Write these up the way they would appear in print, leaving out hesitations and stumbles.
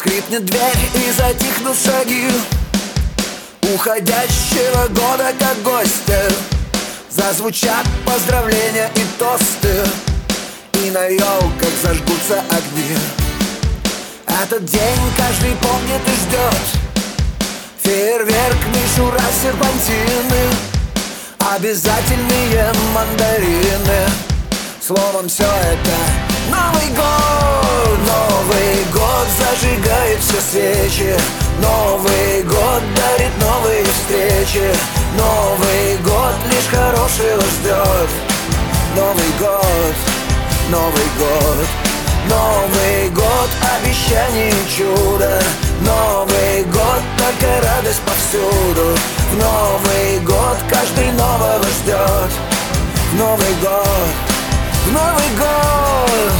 Скрипнет дверь и затихнут шаги уходящего года как гостя. Зазвучат поздравления и тосты, и на елках зажгутся огни. Этот день каждый помнит и ждет. Фейерверк, мишура, серпантины, обязательные мандарины. Словом, все это Новый год. Новый год зажигает все свечи. Новый год дарит новые встречи. Новый год лишь хорошего ждет. Новый год, Новый год, Новый год обещаний и чуда. Новый год, только радость повсюду. В Новый год каждый нового ждет. В Новый год, в Новый год.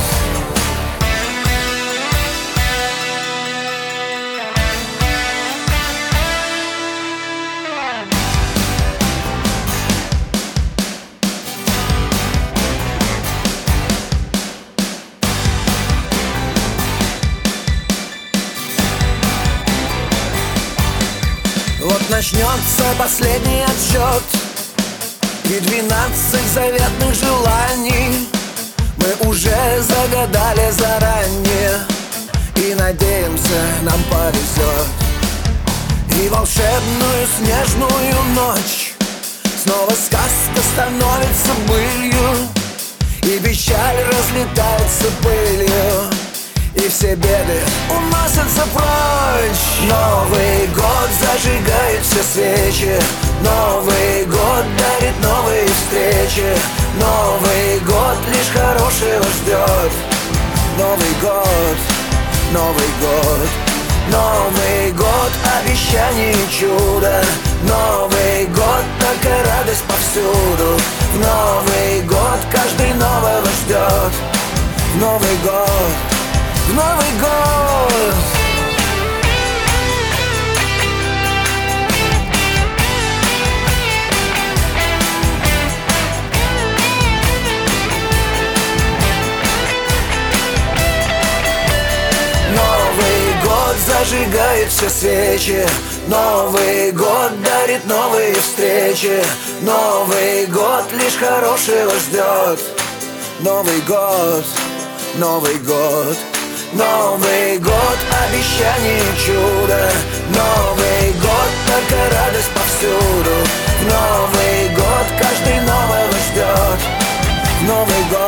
Вот начнется последний отсчет, и 12 заветных желаний мы уже загадали заранее, и надеемся, нам повезет. И волшебную снежную ночь снова сказка становится былью, и печаль разлетается пылью, и все беды уносятся прочь. Новый год зажигает все свечи. Новый год дарит новые встречи. Новый год лишь хорошего ждет. Новый год, Новый год, Новый год обещаний и чуда. Новый год, только радость повсюду. В Новый год каждый нового ждет. В Новый год, в Новый год. Новый год зажигает все свечи. Новый год дарит новые встречи. Новый год лишь хорошего ждет. Новый год, Новый год, Новый год обещаний и чуда. Новый год, только радость повсюду. В Новый год каждый нового ждет. В Новый год.